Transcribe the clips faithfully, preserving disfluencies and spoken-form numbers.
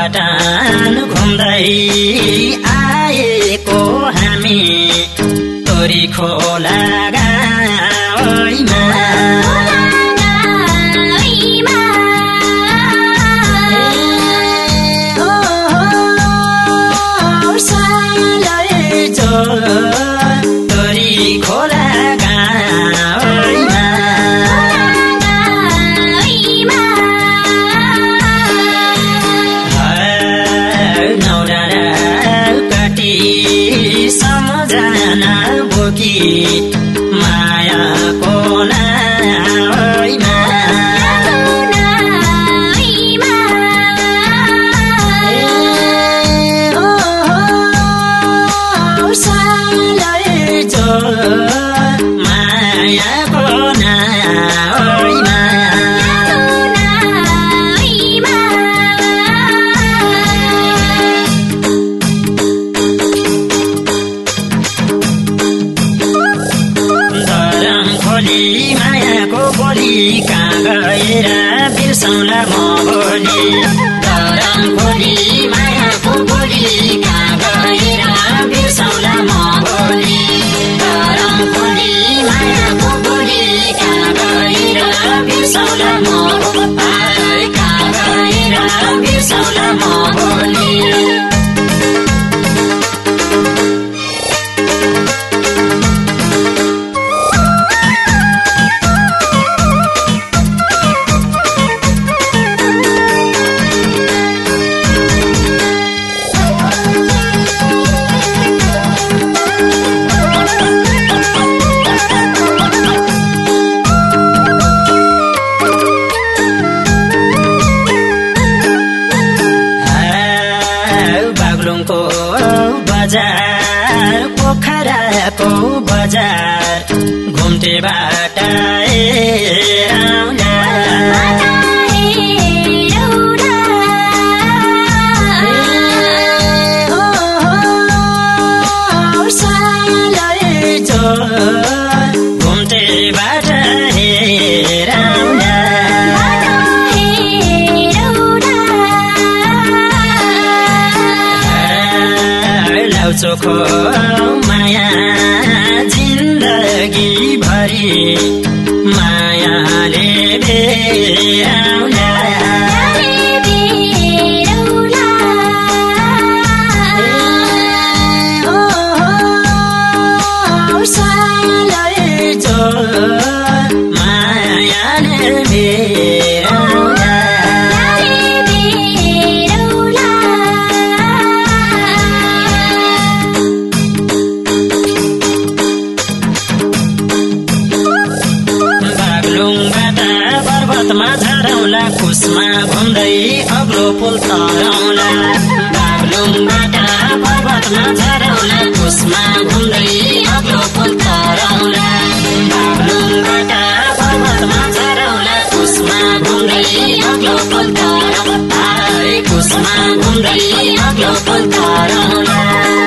पटान घुम्दै आएको हामी तोरी खोला गाउँमा तोरी खोला गाउँमा नौडाँडा काटी सम्झना बोकी मायाको नाउँमा मायाको नाउँमा धरम खोली मायाको बोली कहाँ गएर बिर्सौँला म भोलि धरम खोली मायाको बोली कहाँ गएर बिर्सौँला म भोलि धरम खोली मायाको बोली कहाँ गएर बिर्सौँला म कहाँ गएर बिर्सौँला म भोलि बागलुङको बजार पोखराको बजार घुम्टेबाट आउँला घुम्टेबाट हेराउँला चोखो माया जिन्दगी भरि मायाले बेराउला मायाले बेराउला पर्वतमा झरौँला कुसमा घुम्दै अग्लो पुल तरौँला बागलुङबाट पर्वतमा झरौँला कुसमा घुम्दै अग्लो पुल तरौँला बागलुङबाट पर्वतमा झरौँला कुसमा घुम्दै अग्लो पुल तरौँला कुसमा घुम्दै अग्लो पुल तरौँला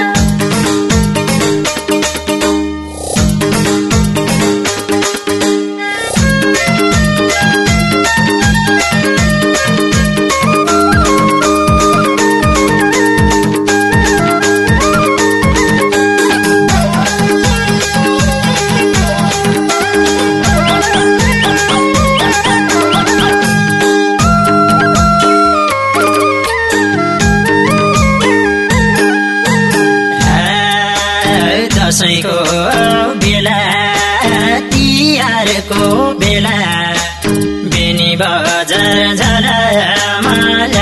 दसैँको बेला तिहारको बेला बेनी बजार झलमाला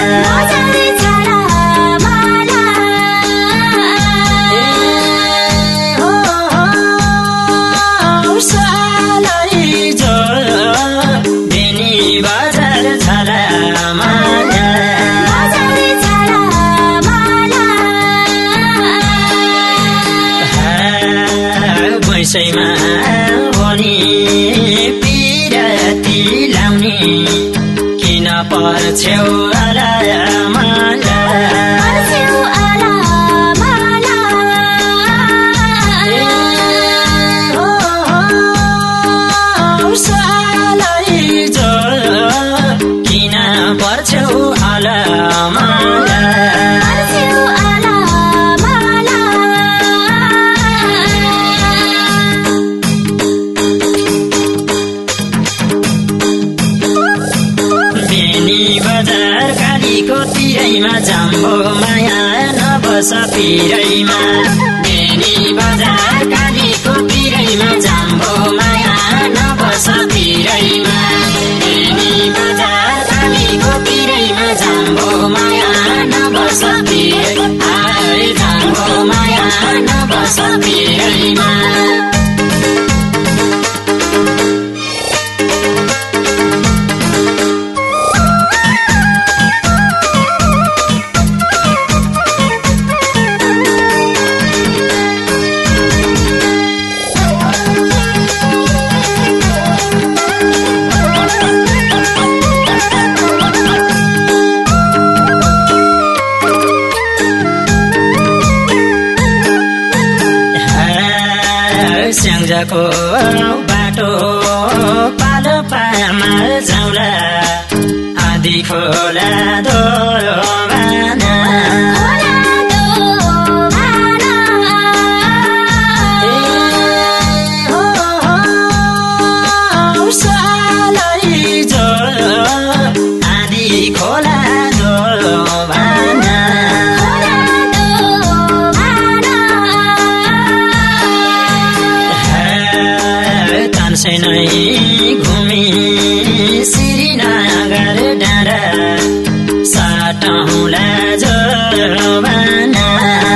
बेनी बजार झलमाला वैसैमा होनी पिरती लाउने किन पर्छौ आलामाला किन पर्छौ आलामाला बेनी बजार कालीको तिरैमा जाम्बो माया नबस पिरैमा बेनी बजार कालीको तिरैमा जाम्बो माया नबस पिरैमा बेनी बजार कालीको तिरैमा जाम्बो माया नबस पिरैमा आए जाम्बो माया नबस पिरैमा स्याङ्जाको बाटो पालो पामा जाउँला आधी खोला दोरो बाना घुमी श्रीनगर डाँडा साटौँला जोबाना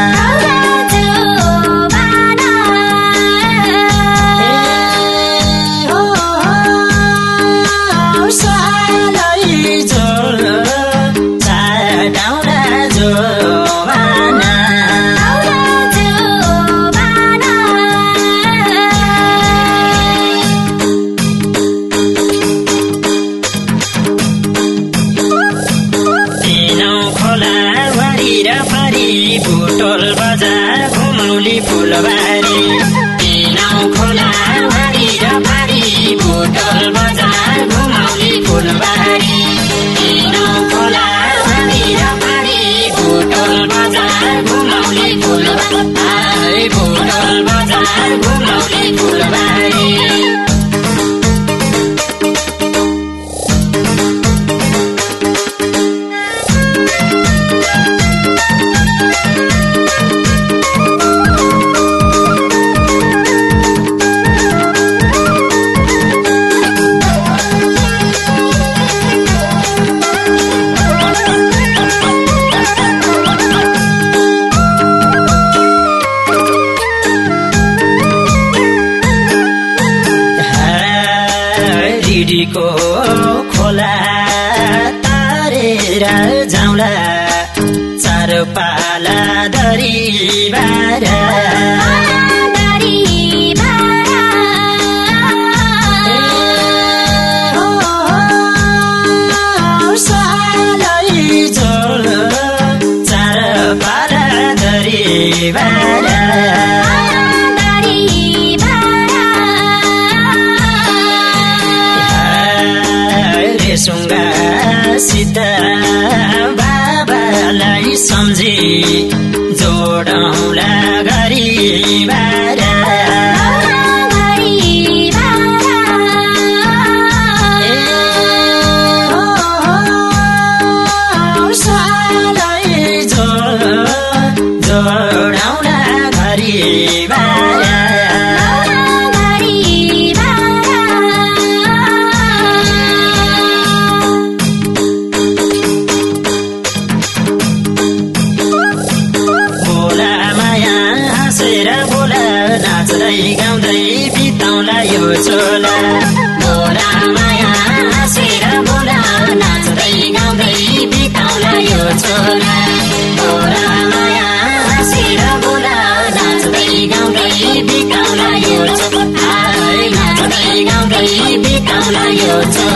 सालै जोर साटौँला जोबाना बुटोल बजार घुमौली फुलबारी तिनौ खोला भारी र भारी बुटोल बजार घुमौली फुलबारी तिनौ खोला भारी र भारी बुटोल बजार घुमौली फुलबारी बुटोल बजार घुमौली फुलबारी को खोला तारेर जाउँला चार पाला दरिबार सालै जोर चार पाला दरिबार सुङ्गा सीता बाबालाई सम्झी जोडौँला गरिबार सालै जोड जोडौँला गरिबार गाउँदै बिताउँला यो चोला बोला माया हाँसेर बोला नाच्दै गाउँदै बिताउँला यो चोला बोला माया हाँसेर बोला नाच्दै गाउँदै बिताउँला यो चोला नाच्दै गाउँदै बिताउँला यो चोला